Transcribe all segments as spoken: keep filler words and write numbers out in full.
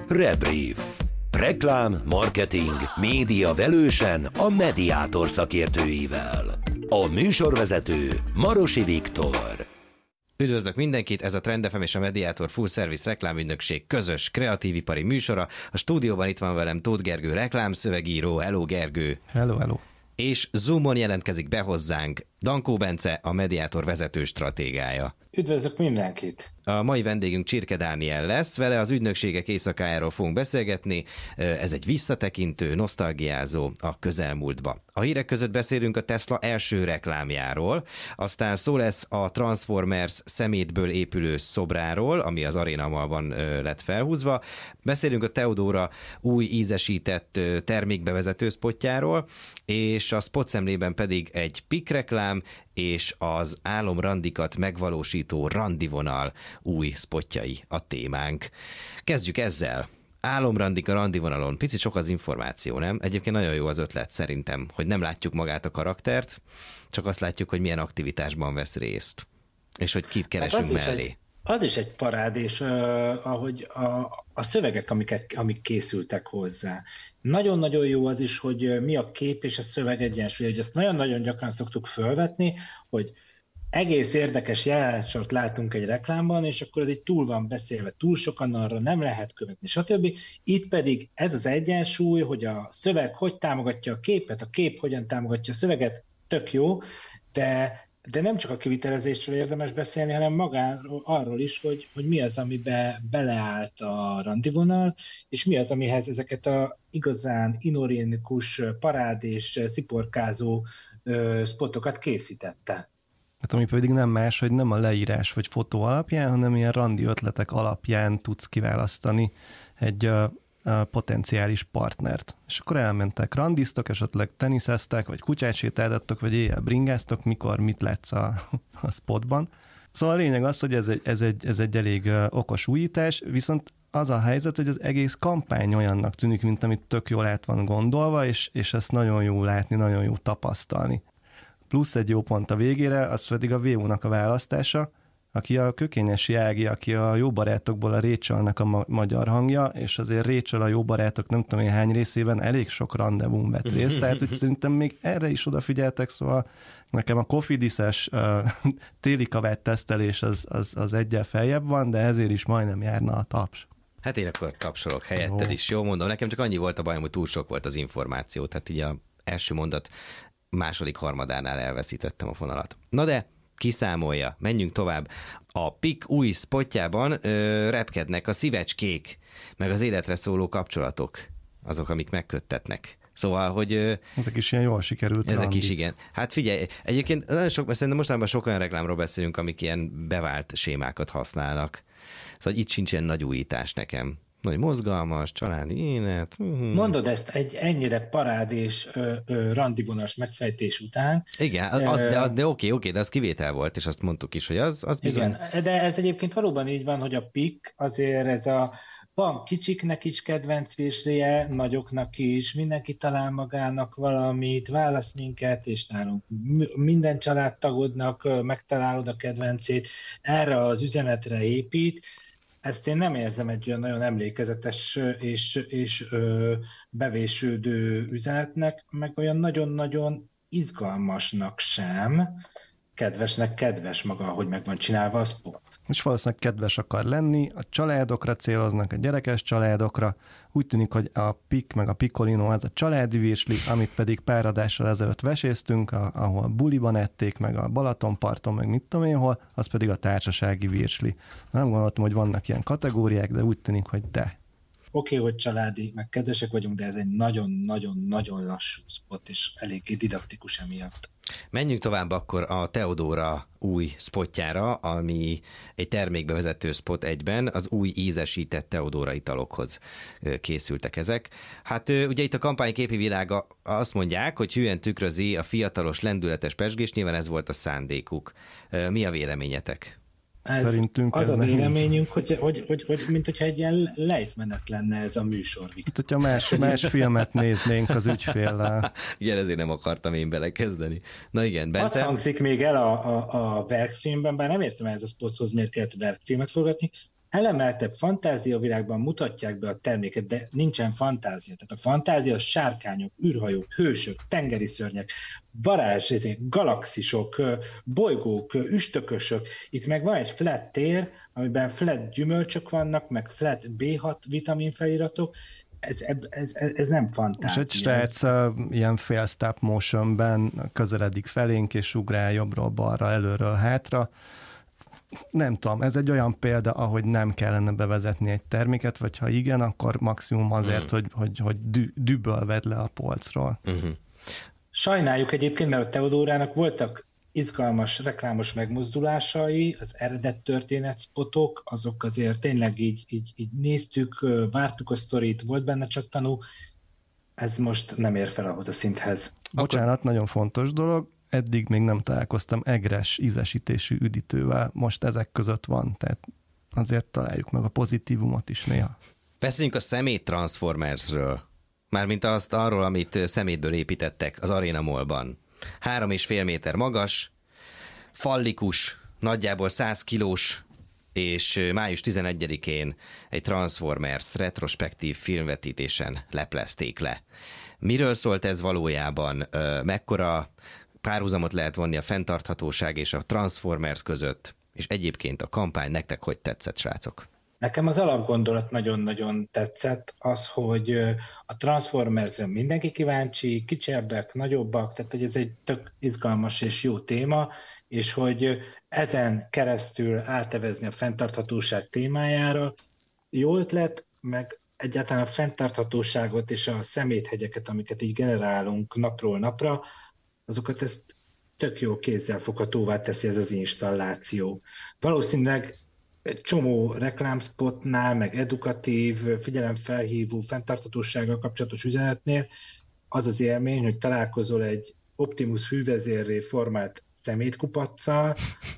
Rebrief. Reklám, marketing, média velősen a Mediátor szakértőivel. A műsorvezető Marosi Viktor. Üdvözlök mindenkit, ez a Trend ef em és a Mediátor Full Service reklámügynökség közös kreatívipari műsora. A stúdióban itt van velem Tóth Gergő reklámszövegíró. Hello Gergő! Hello, hello! És Zoomon jelentkezik be hozzánk Dankó Bence, a Mediátor vezető stratégája. Üdvözlök mindenkit! A mai vendégünk Csirke Dániel lesz, vele az ügynökségek éjszakájáról fogunk beszélgetni. Ez egy visszatekintő, nosztalgiázó a közelmúltba. A hírek között beszélünk a Tesla első reklámjáról, aztán szó lesz a Transformers szemétből épülő szobráról, ami az Arena Mallban lett felhúzva. Beszélünk a Teodora új ízesített termékbevezető spotjáról, és a spot szemlében pedig egy pik reklám, és az álomrandikat megvalósító randivonal új spotjai a témánk. Kezdjük ezzel. Álomrandik a randivonalon. Picit sok az információ, nem? Egyébként nagyon jó az ötlet szerintem, hogy nem látjuk magát a karaktert, csak azt látjuk, hogy milyen aktivitásban vesz részt, és hogy kit keresünk hát mellé. Egy, az is egy parád, és uh, ahogy a, a szövegek, amiket, amik készültek hozzá. Nagyon-nagyon jó az is, hogy mi a kép és a szöveg egyensúly, hogy ezt nagyon-nagyon gyakran szoktuk felvetni, hogy egész érdekes jelenet látunk egy reklámban, és akkor ez így túl van beszélve, túl sokan arra nem lehet követni, stb. Itt pedig ez az egyensúly, hogy a szöveg hogy támogatja a képet, a kép hogyan támogatja a szöveget, tök jó, de De nem csak a kivitelezésről érdemes beszélni, hanem magáról arról is, hogy, hogy mi az, amibe beleállt a randivonal, és mi az, amihez ezeket a igazán inorinikus, parád és sziporkázó ö, spotokat készítette. Hát ami pedig nem más, hogy nem a leírás vagy fotó alapján, hanem ilyen randi ötletek alapján tudsz kiválasztani egy uh, uh, potenciális partnert. És akkor elmentek, randiztok, esetleg teniszeztek, vagy kutyát sétáltattok, vagy éjjel bringáztok, mikor mit látsz a, a spotban. Szóval a lényeg az, hogy ez egy, ez egy, ez egy elég uh, okos újítás, viszont az a helyzet, hogy az egész kampány olyannak tűnik, mint amit tök jól át van gondolva, és, és ezt nagyon jó látni, nagyon jó tapasztalni. Plusz egy jó pont a végére, az pedig a vé u-nak a választása, aki a Kökényesi Ági, aki a Jó barátokból a Rachelnek a ma- magyar hangja, és azért Rachel a Jó barátok nem tudom én hány részében elég sok randevún vett részt, tehát hogy szerintem még erre is odafigyeltek, szóval nekem a Cofidis-es uh, téli kavát tesztelés az, az, az egyel feljebb van, de ezért is majdnem járna a taps. Hát én akkor tapsolok helyetted is, jó mondom. Nekem csak annyi volt a bajom, hogy túl sok volt az információ, tehát így az első mondat második harmadánál elveszítettem a fonalat. Na de kiszámolja, menjünk tovább. A pik új spotjában ö, repkednek a szívecskék, meg az életre szóló kapcsolatok, azok, amik megköttetnek. Szóval, hogy... Ö, ezek is ilyen jól sikerült. Ezek randi. is, igen. Hát figyelj, egyébként nagyon sok, szerintem mostanában sok olyan reklámról beszélünk, amik ilyen bevált sémákat használnak. Szóval itt sincs ilyen nagy újítás nekem. Nagy mozgalmas, családi élet. Uh-huh. Mondod ezt egy ennyire parád és ö, ö, randivonas megfejtés után. Igen, az, de, de, de oké, oké, de az kivétel volt, és azt mondtuk is, hogy az, az bizony... Igen, de ez egyébként valóban így van, hogy a pik azért ez a van kicsiknek is kedvenc virslie, nagyoknak is, mindenki talál magának valamit, válasz minket, és nálunk minden családtagodnak megtalálod a kedvencét, erre az üzenetre épít. Ezt én nem érzem egy olyan nagyon emlékezetes és, és ö, bevésődő üzenetnek, meg olyan nagyon-nagyon izgalmasnak sem, kedvesnek kedves maga, hogy meg van csinálva a spot. És valószínűleg kedves akar lenni, a családokra céloznak, a gyerekes családokra. Úgy tűnik, hogy a pik meg a pikolino az a családi virsli, amit pedig pár adással ezelőtt veséztünk, ahol buliban ették, meg a Balatonparton, meg mit tudom én hol, az pedig a társasági virsli. Nem gondoltam, hogy vannak ilyen kategóriák, de úgy tűnik, hogy de. Oké, okay, hogy családi, meg kedvesek vagyunk, de ez egy nagyon-nagyon-nagyon lassú spot, és eléggé didaktikus emiatt. Menjünk tovább akkor a Teodora új spotjára, ami egy termékbevezető spot egyben, az új ízesített Teodora italokhoz készültek ezek. Hát ugye itt a kampány képi világa azt mondják, hogy hűen tükrözi a fiatalos, lendületes pezsgést, nyilván ez volt a szándékuk. Mi a véleményetek? Ez Szerintünk az ez a nem... véleményünk, hogy, hogy, hogy, hogy mint hogyha egy ilyen lejtmenet lenne ez a műsor. Mint hogyha más, más filmet néznénk az ügyféllel. Igen, ezért nem akartam én belekezdeni. Na igen, Bence? Az hangzik még el a, a, a verkfilmben, bár nem értem ez a spothoz, miért kellett verkfilmet forgatni, elemeltebb fantáziavilágban mutatják be a terméket, de nincsen fantázia. Tehát a fantázia az sárkányok, űrhajók, hősök, tengeri szörnyek, varázs, galaxisok, bolygók, üstökösök. Itt meg van egy flat tér, amiben flat gyümölcsök vannak, meg flat bé hat vitamin feliratok. Ez, ez, ez, ez nem fantázia. És egy srác ez... ilyen fél stop motionben közeledik felénk, és ugrál jobbról balra, előről hátra. Nem tudom, ez egy olyan példa, ahogy nem kellene bevezetni egy terméket, vagy ha igen, akkor maximum azért, mm. hogy, hogy, hogy dü, düböl vedd le a polcról. Mm-hmm. Sajnáljuk egyébként, mert a Teodórának voltak izgalmas reklámos megmozdulásai, az eredet történetspotok, azok azért tényleg így, így, így néztük, vártuk a sztorit, volt benne csattanó, ez most nem ér fel ahhoz a szinthez. Bocsánat, Akkor... nagyon fontos dolog, eddig még nem találkoztam egres ízesítésű üdítővel, most ezek között van, tehát azért találjuk meg a pozitívumot is néha. Beszéljünk a szemét Transformersről, mármint azt arról, amit szemétből építettek az Arena Mallban. Három és fél méter magas, fallikus, nagyjából száz kilós, és május tizenegyedikén egy Transformers retrospektív filmvetítésen leplezték le. Miről szólt ez valójában? Mekkora párhuzamot lehet vonni a fenntarthatóság és a Transformers között, és egyébként a kampány nektek hogy tetszett, srácok? Nekem az alapgondolat nagyon-nagyon tetszett, az, hogy a Transformersre mindenki kíváncsi, kicsebbek, nagyobbak, tehát hogy ez egy tök izgalmas és jó téma, és hogy ezen keresztül átevezni a fenntarthatóság témájára jó ötlet, meg egyáltalán a fenntarthatóságot és a szeméthegyeket, amiket így generálunk napról napra, azokat ezt tök jó kézzelfoghatóvá teszi ez az installáció. Valószínűleg egy csomó reklámspotnál, meg edukatív, figyelemfelhívó, fenntarthatósággal kapcsolatos üzenetnél az az élmény, hogy találkozol egy Optimus hűvezérré formált szemétkupaccal,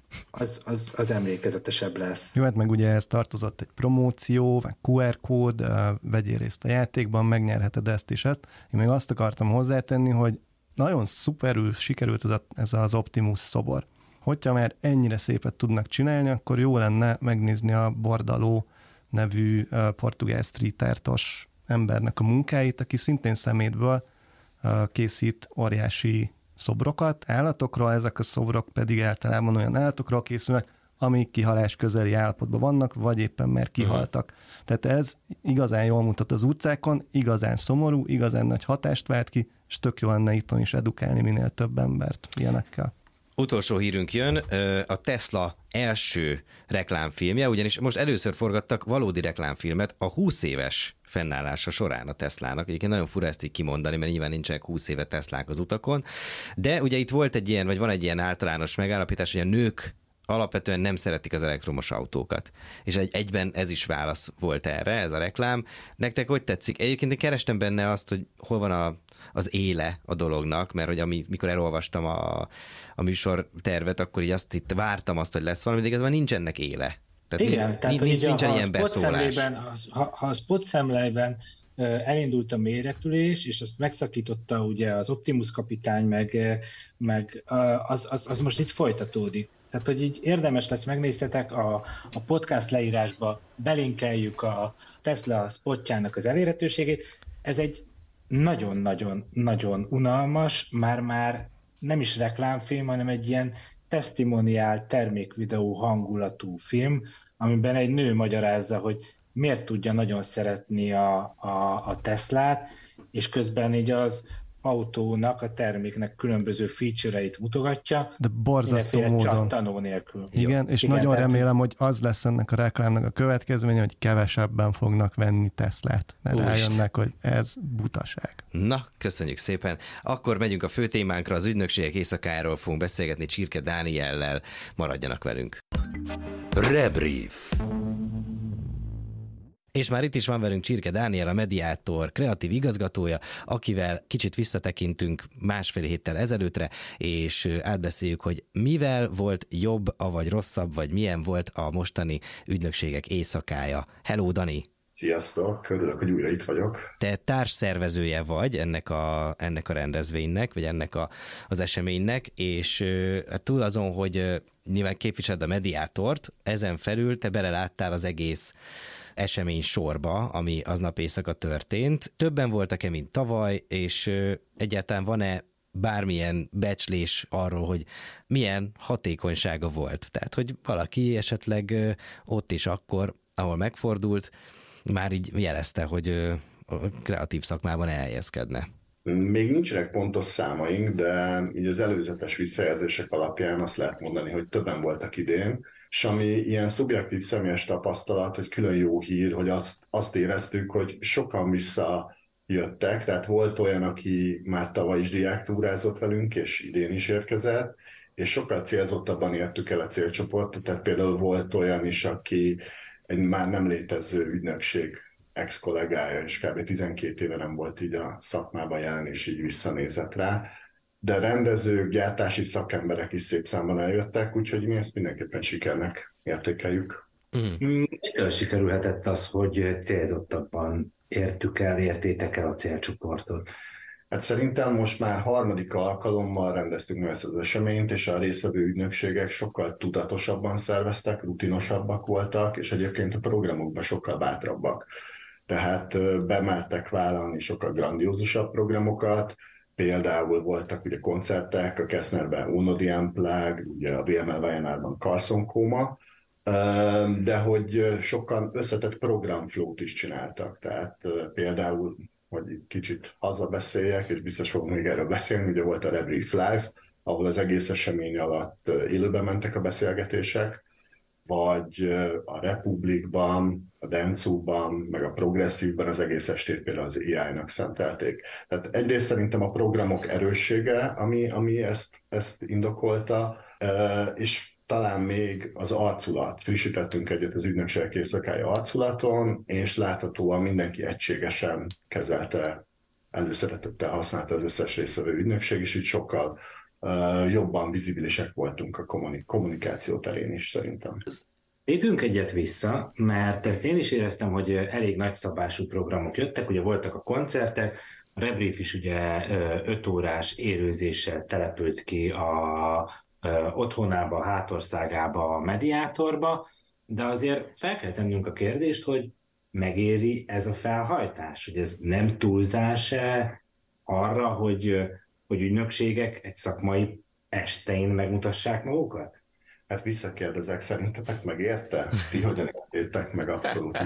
az, az, az emlékezetesebb lesz. Jó, hát meg ugye ez tartozott egy promóció, meg kú er kód, vegyél részt a játékban, megnyerheted ezt és ezt. Én még azt akartam hozzátenni, hogy nagyon szuperül sikerült ez, a, ez az Optimus szobor. Hogyha már ennyire szépet tudnak csinálni, akkor jó lenne megnézni a Bordaló nevű uh, portugál street artos embernek a munkáit, aki szintén szemétből uh, készít óriási szobrokat állatokról, ezek a szobrok pedig általában olyan állatokról készülnek, amik kihalás közeli állapotban vannak, vagy éppen már kihaltak. Uh-huh. Tehát ez igazán jól mutat az utcákon, igazán szomorú, igazán nagy hatást vált ki, és tök jó lenne itthon is edukálni minél több embert ilyenekkel. Utolsó hírünk jön, a Tesla első reklámfilmje, ugyanis most először forgattak valódi reklámfilmet a húsz éves fennállása során a Teslának. Egyébként nagyon fura ezt így kimondani, mert nyilván nincsenek húsz éve Teslák az utakon, de ugye itt volt egy ilyen, vagy van egy ilyen általános megállapítás, hogy a nők alapvetően nem szeretik az elektromos autókat. És egy, egyben ez is válasz volt erre, ez a reklám. Nektek hogy tetszik? Egyébként én kerestem benne azt, hogy hol van a, az éle a dolognak, mert hogy ami, mikor elolvastam a, a műsor tervet, akkor így azt itt vártam azt, hogy lesz valami, de ez már nincsenek éle. Tehát igen, nincs, tehát nincs, nincsen a, ilyen beszólás. Ha, ha a spot szemlejben elindult a mélyrepülés, és azt megszakította ugye az Optimus kapitány, meg, meg az, az, az most itt folytatódik. Tehát, hogy így érdemes lesz, megnéztetek, a, a podcast leírásba belinkeljük a Tesla spotjának az elérhetőségét. Ez egy nagyon-nagyon-nagyon unalmas, már-már nem is reklámfilm, hanem egy ilyen testimoniál termékvideó hangulatú film, amiben egy nő magyarázza, hogy miért tudja nagyon szeretni a, a, a Teslát, és közben így az autónak, a terméknek különböző feature-eit mutogatja. De borzasztó módon. Csattanó nélkül. Igen, és Igen, nagyon tehát... remélem, hogy az lesz ennek a reklámnak a következménye, hogy kevesebben fognak venni Teslát, mert Úristen. rájönnek, hogy ez butaság. Na, köszönjük szépen. Akkor megyünk a fő témánkra, az ügynökségek éjszakájáról fogunk beszélgetni Csirke Dániellel. Maradjanak velünk. Rebrief. És már itt is van velünk Csirke Dániel, a Mediator kreatív igazgatója, akivel kicsit visszatekintünk másfél héttel ezelőttre, és átbeszéljük, hogy mivel volt jobb, avagy rosszabb, vagy milyen volt a mostani ügynökségek éjszakája. Hello, Dani! Sziasztok, örülök, hogy újra itt vagyok. Te társszervezője vagy ennek a, ennek a rendezvénynek, vagy ennek a, az eseménynek, és túl azon, hogy nyilván képviseled a mediátort, ezen felül te beleláttál az egész esemény sorba, ami aznap éjszaka történt. Többen voltak-e, mint tavaly, és egyáltalán van-e bármilyen becslés arról, hogy milyen hatékonysága volt? Tehát, hogy valaki esetleg ott is akkor, ahol megfordult, már így jelezte, hogy a kreatív szakmában elhelyezkedne. Még nincsenek pontos számaink, de így az előzetes visszajelzések alapján azt lehet mondani, hogy többen voltak idén, és ami ilyen szubjektív személyes tapasztalat, hogy külön jó hír, hogy azt, azt éreztük, hogy sokan visszajöttek, tehát volt olyan, aki már tavaly is diáktúrázott velünk, és idén is érkezett, és sokkal célzottabban értük el a célcsoportot, tehát például volt olyan is, aki egy már nem létező ügynökség ex-kollégája, és kb. tizenkét éve nem volt így a szakmában jelen, és így visszanézett rá. De rendezők, gyártási szakemberek is szép számban eljöttek, úgyhogy mi ezt mindenképpen sikernek értékeljük. Mm. Mitől sikerülhetett az, hogy célzottabban értük el, értétek el a célcsoportot? Hát szerintem most már harmadik alkalommal rendeztük meg ezt az eseményt, és a résztvevő ügynökségek sokkal tudatosabban szerveztek, rutinosabbak voltak, és egyébként a programokban sokkal bátrabbak. Tehát bemertek vállalni sokkal grandiózusabb programokat, például voltak ugye koncertek, a Kesznerben Unodi Unplugged, ugye a vé em el Vajanárban Carson Coma, de hogy sokkal összetett programflót is csináltak, tehát például hogy kicsit hazabeszéljek, és biztos fogunk még erről beszélni, ugye volt a Rebrief Live, ahol az egész esemény alatt élőben mentek a beszélgetések, vagy a Republikban, a Dentsu-ban, meg a Progresszívban az egész estét például az á í-nak szentelték. Tehát egyrészt szerintem a programok erőssége, ami, ami ezt, ezt indokolta, és talán még az arculat. Frissítettünk egyet az ügynökségek éjszakája arculaton, és láthatóan mindenki egységesen kezelte, előszeretettel használta az összes résztvevő ügynökség, és így sokkal uh, jobban vizibilisek voltunk a kommunik- kommunikáció terén is szerintem. Lépjünk egyet vissza, mert ezt én is éreztem, hogy elég nagyszabású programok jöttek, ugye voltak a koncertek, a Rebrief is ugye öt órás élőzéssel települt ki a otthonába, a hátországába, a mediátorba, de azért fel kell tennünk a kérdést, hogy megéri ez a felhajtás, hogy ez nem túlzás-e arra, hogy, hogy ügynökségek egy szakmai estein megmutassák magukat? Hát visszakérdezek, szerintetek megérte? Ti hogyan értétek meg abszolút?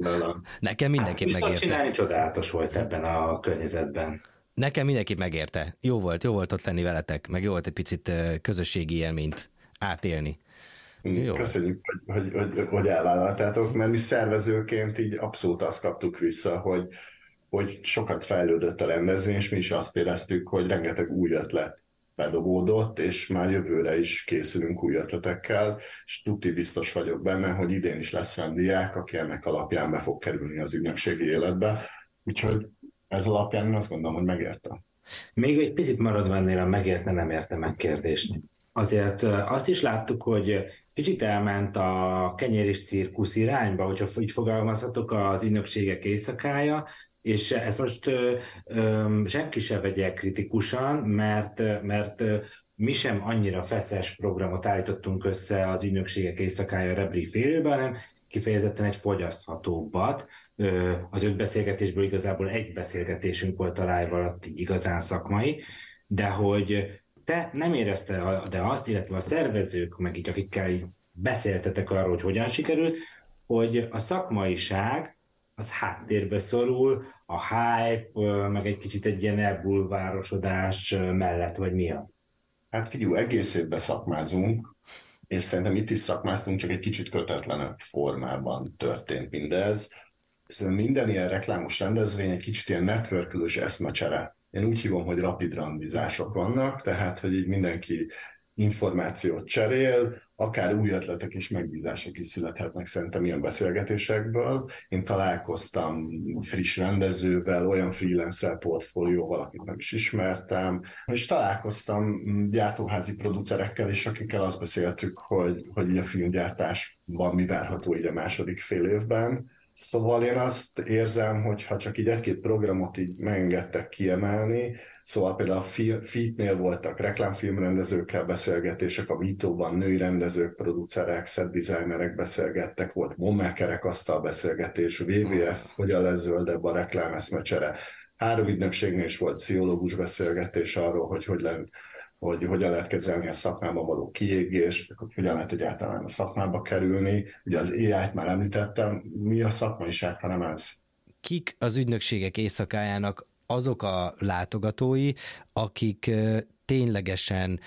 Nekem mindenképp hát, megérte. Csinálni csodálatos volt ebben a környezetben. Nekem mindenképp megérte. Jó volt, jó volt ott lenni veletek, meg jó volt egy picit közösségi élményt átélni. Jó. Köszönjük, hogy, hogy, hogy, hogy elvállaltátok, mert mi szervezőként így abszolút azt kaptuk vissza, hogy, hogy sokat fejlődött a rendezvény, és mi is azt éreztük, hogy rengeteg új ötlet bedobódott, és már jövőre is készülünk új ötletekkel, és tuti biztos vagyok benne, hogy idén is lesz olyan diák, aki ennek alapján be fog kerülni az ügynökségi életbe. Úgyhogy ez alapján én azt gondolom, hogy megérte. Még egy picit maradva ennél a megérte, nem érte meg kérdést. Azért azt is láttuk, hogy kicsit elment a kenyér és cirkusz irányba, hogyha így fogalmazhatok, az ügynökségek éjszakája, és ezt most ö, ö, senki se vegye kritikusan, mert, mert mi sem annyira feszes programot állítottunk össze az ügynökségek éjszakája Rebrief élőben, hanem kifejezetten egy fogyaszthatóbbat. Az öt beszélgetésből igazából egy beszélgetésünk volt a live alatt, így igazán szakmai, de hogy te nem érezte de azt, illetve a szervezők, meg így akikkel így beszéltetek arról, hogy hogyan sikerült, hogy a szakmaiság az háttérbe szorul, a hype, meg egy kicsit egy ilyen elbulvárosodás mellett, vagy miatt? Hát figyelj, egész évben szakmázunk, és szerintem itt is szakmáztunk, csak egy kicsit kötetlenebb formában történt mindez. Szerintem minden ilyen reklámos rendezvény egy kicsit ilyen networkölős eszmecsere. Én úgy hívom, hogy rapid randizások vannak, tehát, hogy így mindenki információt cserél, akár új ötletek és megbízások is születhetnek szerintem ilyen beszélgetésekből. Én találkoztam friss rendezővel, olyan freelancer portfólióval, akit nem is ismertem, és találkoztam gyártóházi producerekkel is, akikkel azt beszéltük, hogy, hogy a filmgyártásban mi várható így a második fél évben. Szóval én azt érzem, hogy ha csak így egy-két programot így megengedtek kiemelni, szóval például a Feat-nél voltak reklámfilmrendezőkkel beszélgetések, a Vito-ban női rendezők, producerek, set designerek beszélgettek, volt mommakerek asztal beszélgetés, vé vé ef, hogyan lesz zöldebb a reklám eszmecsere. Három ügynökségnél is volt pszichológus beszélgetés arról, hogy hogy lehet hogy hogyan lehet kezelni a szakmában való kiégést, hogy hogyan lehet egyáltalán a szakmába kerülni. Ugye az á í-t már említettem, mi a szakmaiság, hanem ez. Kik az ügynökségek éjszakájának azok a látogatói, akik ténylegesen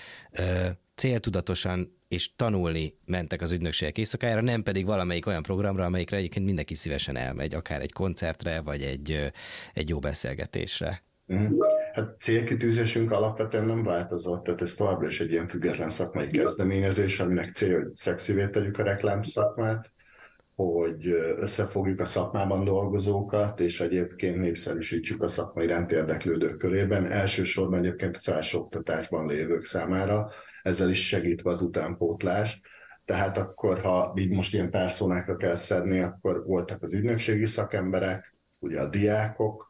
céltudatosan és tanulni mentek az ügynökségek éjszakájára, nem pedig valamelyik olyan programra, amelyikre egyébként mindenki szívesen elmegy, akár egy koncertre, vagy egy, egy jó beszélgetésre? Mm. Hát célkitűzésünk alapvetően nem változott, tehát ez továbbra is egy ilyen független szakmai kezdeményezés, aminek cél, hogy szexivé tegyük a reklámszakmát, hogy összefogjuk a szakmában dolgozókat, és egyébként népszerűsítsük a szakmai iránt érdeklődők körében, elsősorban egyébként a felsőoktatásban lévők számára, ezzel is segítve az utánpótlást. Tehát akkor, ha így most ilyen personákra kell szedni, akkor voltak az ügynökségi szakemberek, ugye a diákok,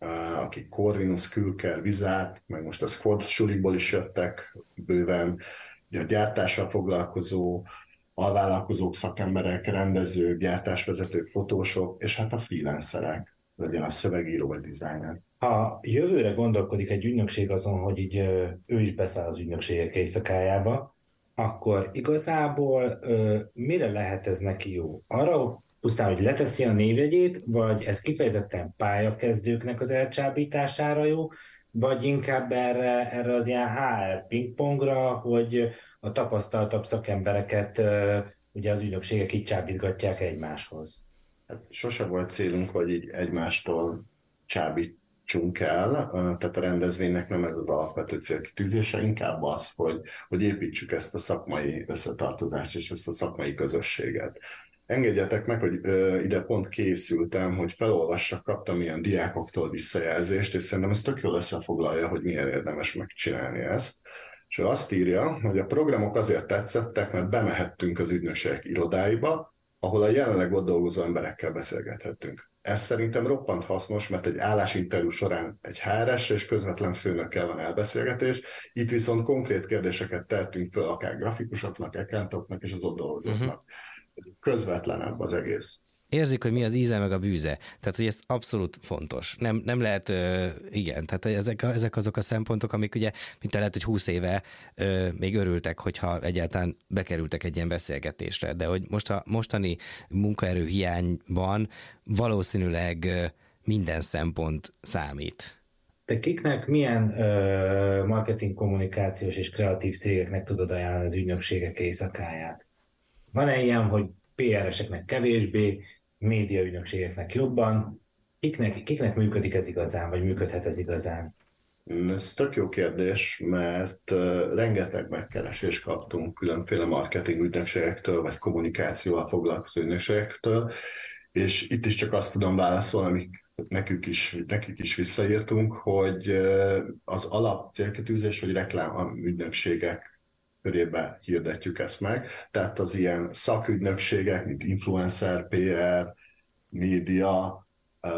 akik Corvinus, Külker, Vizát, meg most a Squad sulikból is jöttek bőven, ugye a gyártással foglalkozó, alvállalkozók, szakemberek, rendezők, gyártásvezetők, fotósok, és hát a freelancerek, legyen a szövegíró vagy designer. Ha jövőre gondolkodik egy ügynökség azon, hogy így ő is beszáll az ügynökségek éjszakájába, akkor igazából mire lehet ez neki jó? Arra pusztán, hogy leteszi a névjegyét, vagy ez kifejezetten pályakezdőknek az elcsábítására jó, vagy inkább erre, erre az ilyen há er pingpongra, hogy a tapasztaltabb szakembereket ugye az ügynökségek így csábítgatják egymáshoz? Hát sose volt célunk, hogy így egymástól csábítsunk el, tehát a rendezvénynek nem ez az alapvető célkitűzése, inkább az, hogy, hogy építsük ezt a szakmai összetartozást és ezt a szakmai közösséget. Engedjetek meg, hogy ö, ide pont készültem, hogy felolvassak, kaptam ilyen diákoktól visszajelzést, és szerintem ez tök jól összefoglalja, hogy milyen érdemes megcsinálni ezt. És ő azt írja, hogy a programok azért tetszettek, mert bemehettünk az ügynökségek irodáiba, ahol a jelenleg ott dolgozó emberekkel beszélgethettünk. Ez szerintem roppant hasznos, mert egy állásinterjú során egy há er es és közvetlen főnökkel van elbeszélgetés, itt viszont konkrét kérdéseket tettünk föl akár grafikusoknak, accountoknak és az ott dolgozóknak. Uh-huh. Közvetlenebb az egész. Érzik, hogy mi az íze meg a bűze. Tehát, hogy ez abszolút fontos. Nem, nem lehet, uh, igen, tehát ezek, ezek azok a szempontok, amik ugye, mint lehet, hogy húsz éve uh, még örültek, hogyha egyáltalán bekerültek egy ilyen beszélgetésre, de hogy most a mostani munkaerő hiányban valószínűleg uh, minden szempont számít. De kiknek milyen uh, marketing, kommunikációs és kreatív cégeknek tudod ajánlani az ügynökségek éjszakáját? Van-e ilyen, hogy pé er eseknek kevésbé, médiaügynökségeknek jobban? Kiknek, kiknek működik ez igazán, vagy működhet ez igazán? Ez tök jó kérdés, mert uh, rengeteg megkeresést kaptunk különféle marketing ügynökségektől, vagy kommunikációval foglalkozó ügynökségektől, és itt is csak azt tudom válaszolni, amik nekünk is, nekik is visszaírtunk, hogy uh, az alap célkitűzés, hogy reklám ügynökségek körébe hirdetjük ezt meg. Tehát az ilyen szakügynökségek, mint influencer, pé er, média,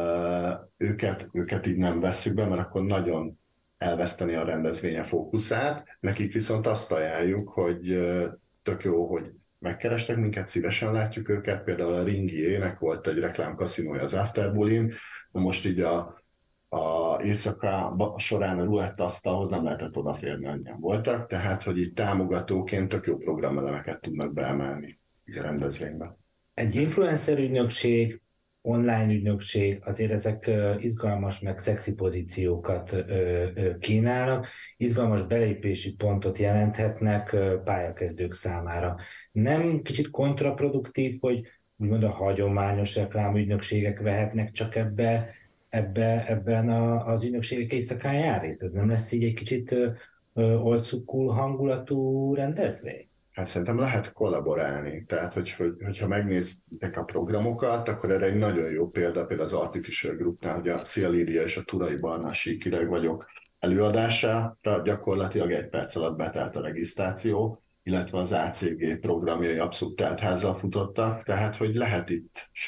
őket, őket így nem vesszük be, mert akkor nagyon elveszteni a rendezvénye fókuszát. Nekik viszont azt ajánljuk, hogy tök jó, hogy megkerestek minket, szívesen látjuk őket. Például a Ringiének volt egy reklámkaszinója az Afterbulin, most így a a éjszaka során a rulett asztalhoz nem lehetett odaférni, annyian voltak, tehát, hogy itt támogatóként tök jó programelemeket tudnak beemelni a rendezvénybe. Egy influencer ügynökség, online ügynökség, azért ezek izgalmas, meg szexi pozíciókat kínálnak, izgalmas belépési pontot jelenthetnek pályakezdők számára. Nem kicsit kontraproduktív, hogy úgymond a hagyományos reklámügynökségek vehetnek csak ebbe, Ebbe, ebben a, az ügynökségek éjszakáján részt? Ez nem lesz így egy kicsit oldschool hangulatú rendezvény? Hát szerintem lehet kollaborálni. Tehát, hogy, hogy, hogyha megnéztek a programokat, akkor erre egy nagyon jó példa, például az Artificial Groupnál, hogy a Szia Lídia és a Turai Barna Síkireg vagyok előadása, tehát gyakorlatilag egy perc alatt betelt a regisztráció, illetve az á cé gé programjai abszolút teltházzal futottak, tehát hogy lehet itt, sőt,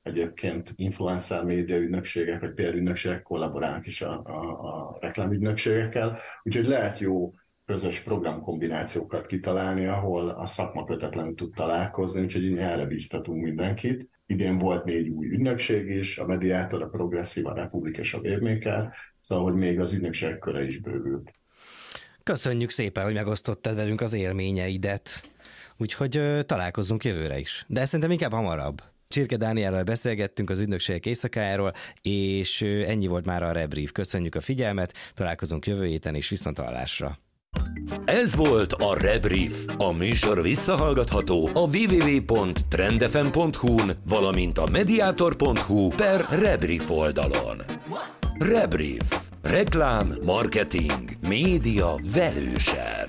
egyébként influencer média ügynökségek, vagy pé er ügynökségek kollaborálnak is a, a, a reklámügynökségekkel, úgyhogy lehet jó közös programkombinációkat kitalálni, ahol a szakma kötetlenül tud találkozni, úgyhogy erre bíztatunk mindenkit. Idén volt négy új ügynökség is, a Mediátor, a Progresszív, a Republik és a Wavemaker, szóval hogy még az ügynökségek köre is bővült. Köszönjük szépen, hogy megosztottad velünk az élményeidet. Úgyhogy ö, találkozzunk jövőre is. De szerintem inkább hamarabb. Csirke Dániellel beszélgettünk az ügynökségek éjszakájáról, és ö, ennyi volt már a Rebrief. Köszönjük a figyelmet, találkozunk jövő héten is, viszonthallásra. Ez volt a Rebrief. A műsor visszahallgatható a double-u double-u double-u pont trendfm pont hu-n, valamint a mediator pont hu per Rebrief oldalon. Rebrief. Reklám, marketing, média velősen.